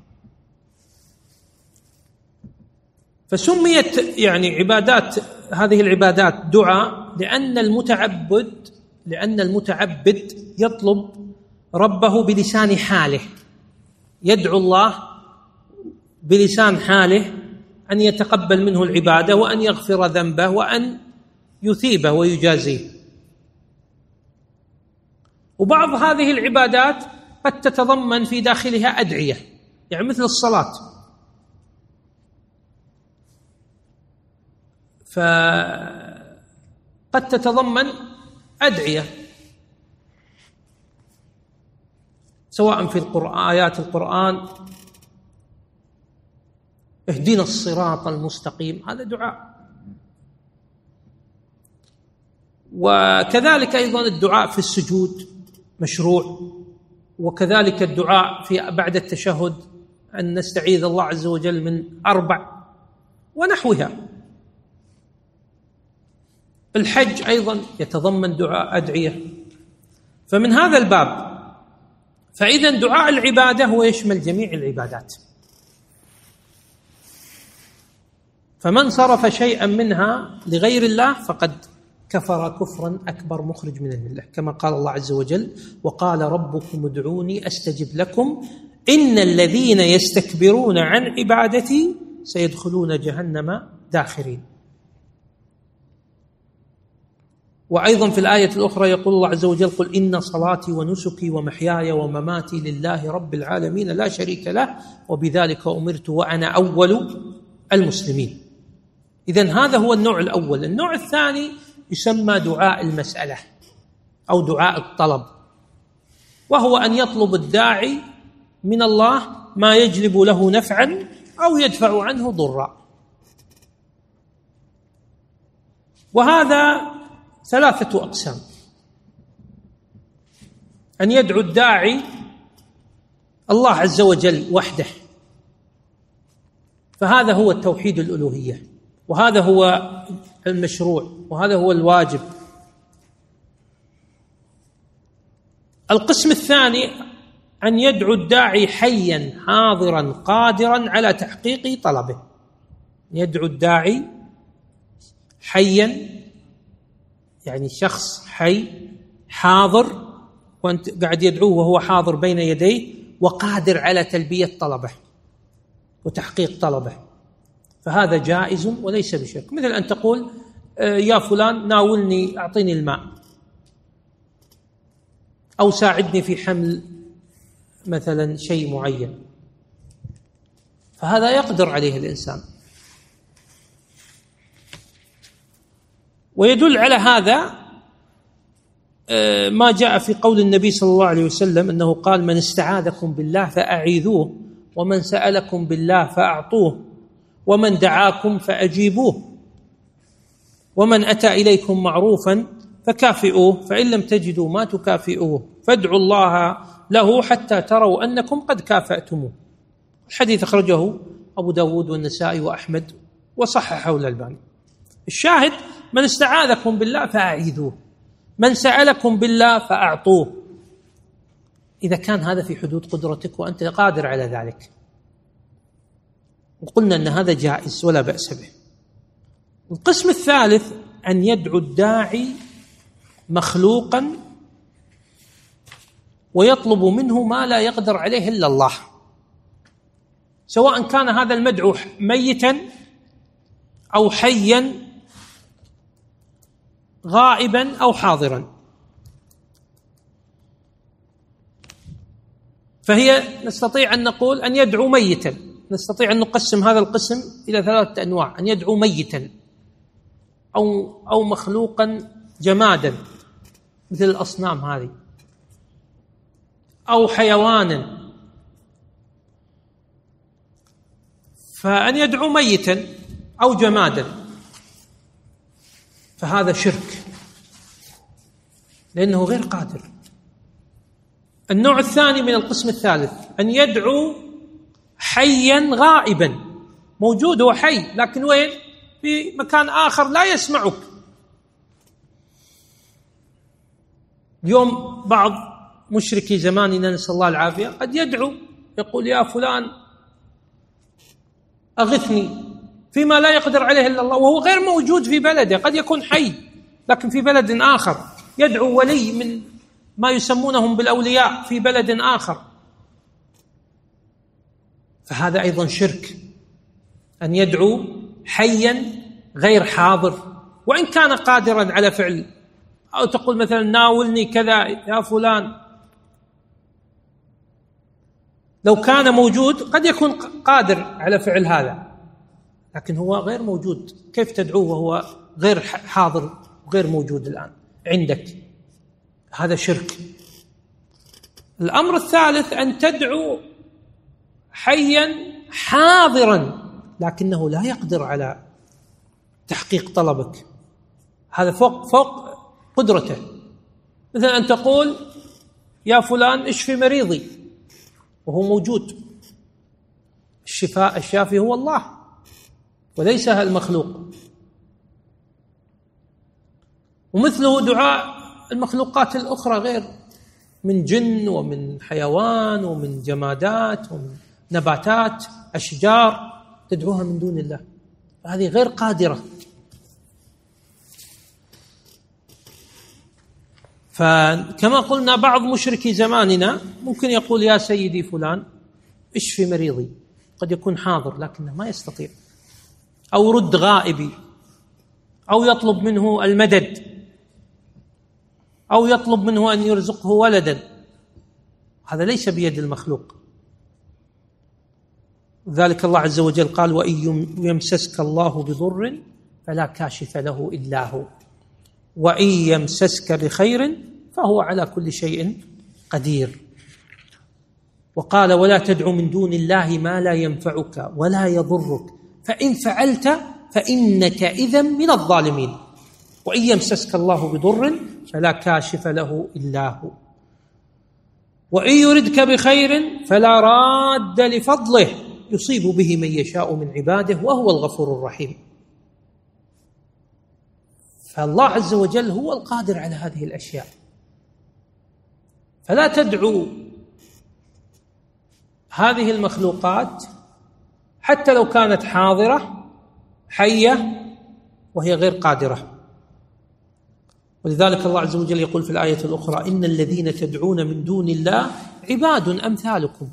فسميت يعني عبادات، هذه العبادات دعاء، لأن المتعبد لأن المتعبد يطلب ربه بلسان حاله، يدعو الله بلسان حاله أن يتقبل منه العبادة وأن يغفر ذنبه وأن يثيبه ويجازيه. وبعض هذه العبادات قد تتضمن في داخلها أدعية، يعني مثل الصلاة، فقد تتضمن أدعية سواء في القرآن، آيات القرآن اهدنا الصراط المستقيم، هذا دعاء. وكذلك أيضا الدعاء في السجود مشروع، وكذلك الدعاء في بعد التشهد أن نستعيذ الله عز وجل من أربع ونحوها. الحج أيضا يتضمن دعاء أدعية. فمن هذا الباب فإذا دعاء العبادة هو يشمل جميع العبادات، فمن صرف شيئا منها لغير الله فقد كفر كفرا أكبر مخرج من الملة، كما قال الله عز وجل: وقال ربكم ادعوني أستجب لكم إن الذين يستكبرون عن عبادتي سيدخلون جهنم داخرين. وأيضا في الآية الأخرى يقول الله عز وجل: قل إن صلاتي ونسكي ومحياي ومماتي لله رب العالمين لا شريك له وبذلك أمرت وأنا أول المسلمين. إذن هذا هو النوع الأول. النوع الثاني يسمى دعاء المسألة أو دعاء الطلب، وهو أن يطلب الداعي من الله ما يجلب له نفعا أو يدفع عنه ضرا. وهذا ثلاثة أقسام: أن يدعو الداعي الله عز وجل وحده، فهذا هو التوحيد الألوهية، وهذا هو المشروع، وهذا هو الواجب. القسم الثاني أن يدعو الداعي حيا حاضرا قادرا على تحقيق طلبه. يدعو الداعي حيا يعني شخص حي حاضر، وأنت قاعد يدعوه وهو حاضر بين يديه وقادر على تلبية طلبه وتحقيق طلبه، فهذا جائز وليس بشرك. مثل أن تقول: يا فلان ناولني أعطيني الماء، أو ساعدني في حمل مثلا شيء معين، فهذا يقدر عليه الإنسان. ويدل على هذا ما جاء في قول النبي صلى الله عليه وسلم أنه قال: من استعاذكم بالله فأعيذوه، ومن سألكم بالله فأعطوه، ومن دعاكم فأجيبوه، ومن أتى إليكم معروفا فكافئوه، فإن لم تجدوا ما تكافئوه فادعوا الله له حتى تروا أنكم قد كافأتموه. الحديث أخرجه أبو داود والنسائي وأحمد وصححه الألباني. الشاهد: من استعاذكم بالله فأعيذوه، من سألكم بالله فأعطوه، إذا كان هذا في حدود قدرتك وأنت قادر على ذلك. وقلنا أن هذا جائز ولا بأس به. القسم الثالث أن يدعو الداعي مخلوقا ويطلب منه ما لا يقدر عليه إلا الله، سواء كان هذا المدعو ميتا أو حيا غائبا أو حاضرا. فهي نستطيع أن نقول أن يدعو ميتا، نستطيع أن نقسم هذا القسم إلى ثلاثة أنواع: أن يدعو ميتا أو أو مخلوقا جمادا مثل الأصنام هذه، أو حيوانا. فأن يدعو ميتا أو جمادا فهذا شرك، لأنه غير قادر. النوع الثاني من القسم الثالث أن يدعو حيا غائبا، موجود هو حي لكن وين؟ في مكان آخر لا يسمعك. اليوم بعض مشركي زماننا نسأل الله العافية قد يدعو يقول: يا فلان أغثني، فيما لا يقدر عليه إلا الله، وهو غير موجود في بلده، قد يكون حي لكن في بلد آخر. يدعو ولي من ما يسمونهم بالأولياء في بلد آخر، فهذا أيضا شرك. أن يدعو حيا غير حاضر وإن كان قادرا على فعل أو تقول مثلا ناولني كذا يا فلان، لو كان موجود قد يكون قادر على فعل هذا، لكن هو غير موجود، كيف تدعوه وهو غير حاضر وغير موجود الآن عندك؟ هذا شرك. الأمر الثالث أن تدعو حيا حاضرا لكنه لا يقدر على تحقيق طلبك، هذا فوق فوق قدرته. مثلا أن تقول يا فلان اشفي مريضي وهو موجود. الشفاء الشافي هو الله وليس المخلوق. ومثله دعاء المخلوقات الأخرى غير من جن ومن حيوان ومن جمادات ومن نباتات، أشجار تدعوها من دون الله، هذه غير قادرة. فكما قلنا بعض مشركي زماننا ممكن يقول يا سيدي فلان اشفي مريضي، قد يكون حاضر لكنه ما يستطيع، أو رد غائبي، أو يطلب منه المدد، أو يطلب منه أن يرزقه ولدا، هذا ليس بيد المخلوق. ذلك الله عز وجل قال وإن يمسسك الله بضر فلا كاشف له إلا هو وإن يمسسك بخير فهو على كل شيء قدير. وقال ولا تدع من دون الله ما لا ينفعك ولا يضرك فإن فعلت فإنك إذا من الظالمين. وإن يمسسك الله بضر فلا كاشف له إلا هو وإن يردك بخير فلا راد لفضله يصيب به من يشاء من عباده وهو الغفور الرحيم. فالله عز وجل هو القادر على هذه الأشياء. فلا تدعو هذه المخلوقات حتى لو كانت حاضرة حية وهي غير قادرة. ولذلك الله عز وجل يقول في الآية الأخرى إن الذين تدعون من دون الله عباد أمثالكم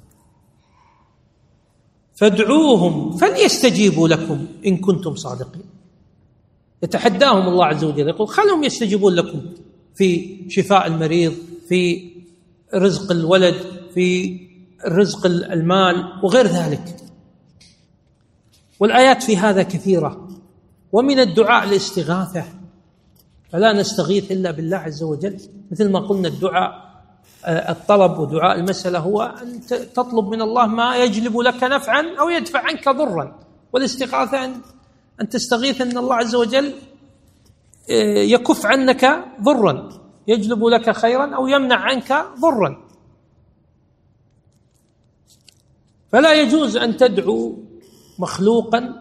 فادعوهم فليستجيبوا لكم إن كنتم صادقين. يتحداهم الله عز وجل، يقول خلهم يستجيبون لكم في شفاء المريض، في رزق الولد، في رزق المال وغير ذلك. والآيات في هذا كثيرة. ومن الدعاء الاستغاثة، فلا نستغيث إلا بالله عز وجل. مثل ما قلنا الدعاء الطلب ودعاء المسألة هو أن تطلب من الله ما يجلب لك نفعا أو يدفع عنك ضرا، والاستغاثة أن تستغيث أن الله عز وجل يكف عنك ضرا، يجلب لك خيرا أو يمنع عنك ضرا. فلا يجوز أن تدعو مخلوقا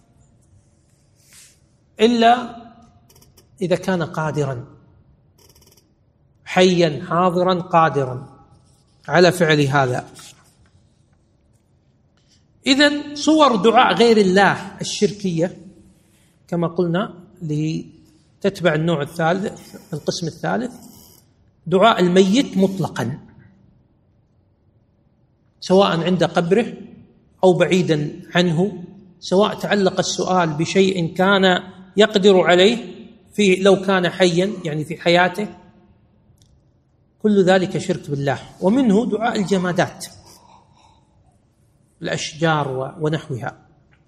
إلا إذا كان قادرا، حيا حاضرا قادرا على فعل هذا. إذن صور دعاء غير الله الشركية كما قلنا لتتبع النوع الثالث القسم الثالث، دعاء الميت مطلقا سواء عند قبره أو بعيدا عنه، سواء تعلق السؤال بشيء كان يقدر عليه في لو كان حيا يعني في حياته، كل ذلك شرك بالله. ومنه دعاء الجمادات الأشجار ونحوها.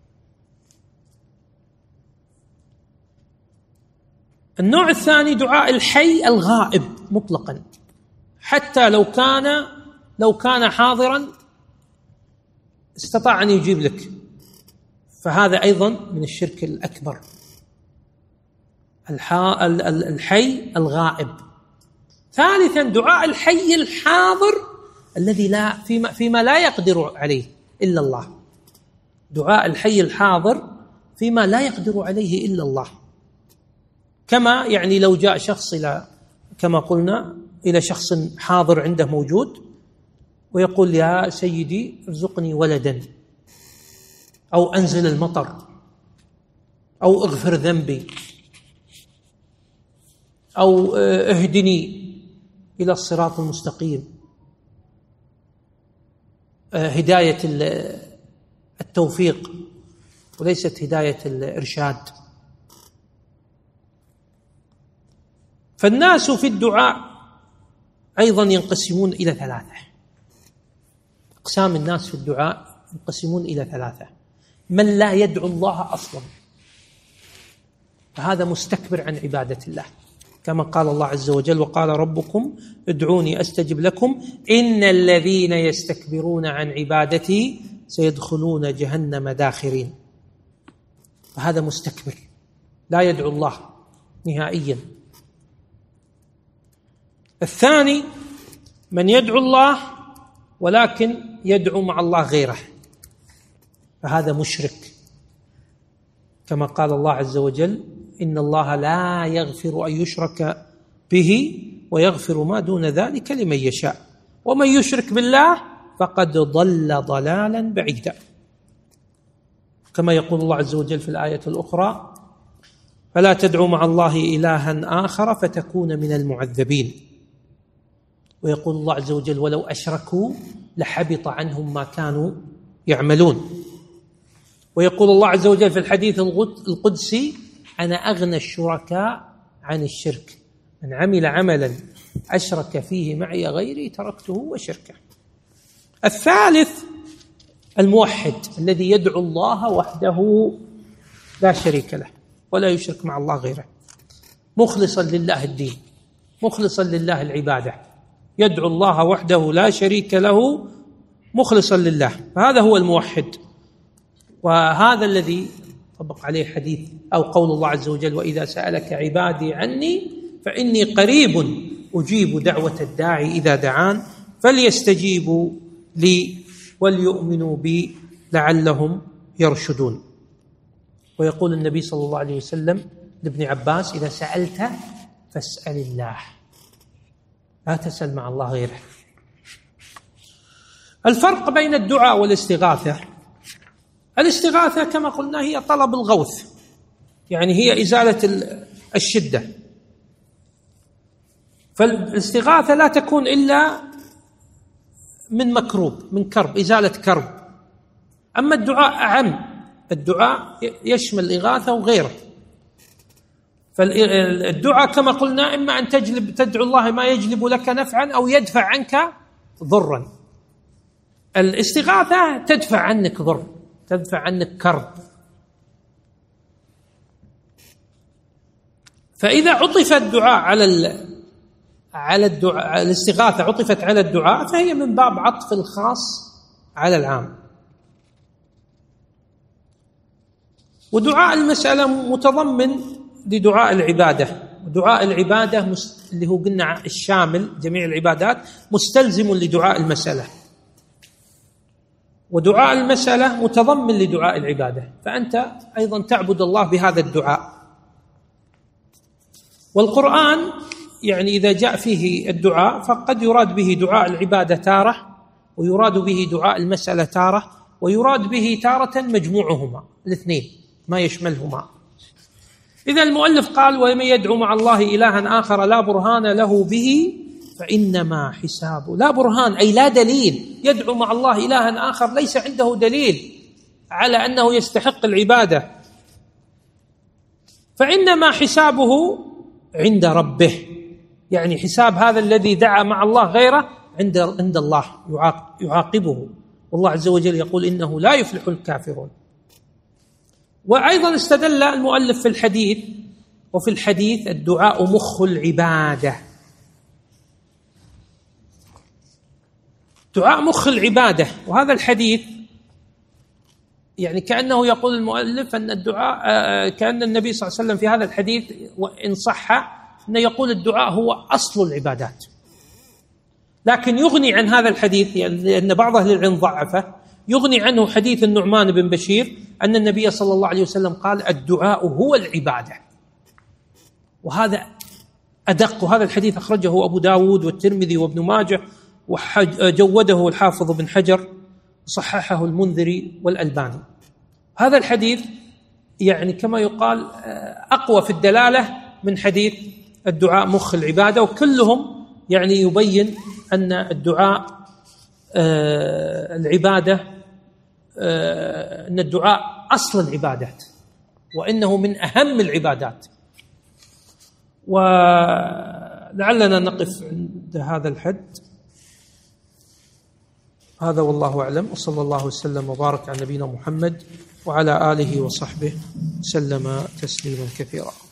النوع الثاني دعاء الحي الغائب مطلقا، حتى لو كان لو كان حاضرا استطاع أن يجيب لك، فهذا أيضا من الشرك الأكبر. الحي الغائب. ثالثا دعاء الحي الحاضر الذي لا فيما, فيما لا يقدر عليه إلا الله. دعاء الحي الحاضر فيما لا يقدر عليه إلا الله، كما يعني لو جاء شخص إلى كما قلنا إلى شخص حاضر عنده موجود ويقول يا سيدي ارزقني ولدا، أو أنزل المطر، أو اغفر ذنبي، أو اهدني إلى الصراط المستقيم، هداية التوفيق وليست هداية الإرشاد. فالناس في الدعاء أيضا ينقسمون إلى ثلاثة. أقسام الناس في الدعاء ينقسمون إلى ثلاثة: من لا يدعو الله أصلا، فهذا مستكبر عن عبادة الله، كما قال الله عز وجل: وقال ربكم ادعوني أستجب لكم إن الذين يستكبرون عن عبادتي سيدخلون جهنم داخرين. فهذا مستكبر لا يدعو الله نهائيا. الثاني: من يدعو الله ولكن يدعو مع الله غيره، فهذا مشرك، كما قال الله عز وجل: إن الله لا يغفر أن يشرك به ويغفر ما دون ذلك لمن يشاء ومن يشرك بالله فقد ضل ضلالا بعيدا. كما يقول الله عز وجل في الآية الأخرى: فلا تدعوا مع الله إلها آخر فتكون من المعذبين. ويقول الله عز وجل: ولو أشركوا لحبط عنهم ما كانوا يعملون. ويقول الله عز وجل في الحديث القدسي: أنا أغنى الشركاء عن الشرك، من عمل عملا أشرك فيه معي غيري تركته وشركه. الثالث: الموحد الذي يدعو الله وحده لا شريك له ولا يشرك مع الله غيره، مخلصا لله الدين، مخلصا لله العبادة، يدعو الله وحده لا شريك له مخلصا لله، فهذا هو الموحد. وهذا الذي طبق عليه حديث أو قول الله عز وجل: وإذا سألك عبادي عني فإني قريب أجيب دعوة الداعي إذا دعان فليستجيبوا لي وليؤمنوا بي لعلهم يرشدون. ويقول النبي صلى الله عليه وسلم لابن عباس: إذا سألت فاسأل الله، لا تسأل مع الله غيره. الفرق بين الدعاء والاستغاثة: الاستغاثة كما قلنا هي طلب الغوث، يعني هي إزالة الشدة، فالاستغاثة لا تكون إلا من مكروب، من كرب، إزالة كرب. أما الدعاء أعم، الدعاء يشمل الإغاثة وغيره. فالدعاء كما قلنا إما أن تجلب تدعو الله ما يجلب لك نفعا أو يدفع عنك ضرا. الاستغاثة تدفع عنك ضر، تدفع عنك كرب. فإذا عطف الدعاء على على الدعاء، الاستغاثة عطفت على الدعاء، فهي من باب عطف الخاص على العام. ودعاء المسألة متضمن لدعاء العبادة، ودعاء العبادة اللي هو قلنا الشامل جميع العبادات مستلزم لدعاء المسألة، ودعاء المسألة متضمن لدعاء العبادة، فأنت أيضا تعبد الله بهذا الدعاء. والقرآن يعني إذا جاء فيه الدعاء فقد يراد به دعاء العبادة تارة، ويراد به دعاء المسألة تارة، ويراد به تارة مجموعهما الاثنين ما يشملهما. إذا المؤلف قال: ومن يدعو مع الله إلها آخر لا برهان له به فإنما حسابه. لا برهان أي لا دليل، يدعو مع الله إلها آخر ليس عنده دليل على أنه يستحق العبادة، فإنما حسابه عند ربه، يعني حساب هذا الذي دعا مع الله غيره عند عند الله يعاقبه. والله عز وجل يقول: إنه لا يفلح الكافرون. وأيضا استدل المؤلف في الحديث، وفي الحديث: الدعاء مخ العبادة. دعاء مخ العبادة. وهذا الحديث يعني كأنه يقول المؤلف أن الدعاء، كأن النبي صلى الله عليه وسلم في هذا الحديث وإن صح أنه يقول الدعاء هو أصل العبادات، لكن يغني عن هذا الحديث، لأن يعني بعض أهل العلم ضعفه، يغني عنه حديث النعمان بن بشير أن النبي صلى الله عليه وسلم قال: الدعاء هو العبادة. وهذا أدق، وهذا الحديث أخرجه أبو داود والترمذي وابن ماجه، وجوده الحافظ بن حجر، صححه المنذري والألباني. هذا الحديث يعني كما يقال أقوى في الدلالة من حديث الدعاء مخ العبادة، وكلهم يعني يبين أن الدعاء آه العبادة آه أن الدعاء أصل العبادات، وإنه من أهم العبادات. ولعلنا نقف عند هذا الحد. هذا والله أعلم، وصلى الله وسلم وبارك على نبينا محمد وعلى آله وصحبه سلم تسليما كثيرا.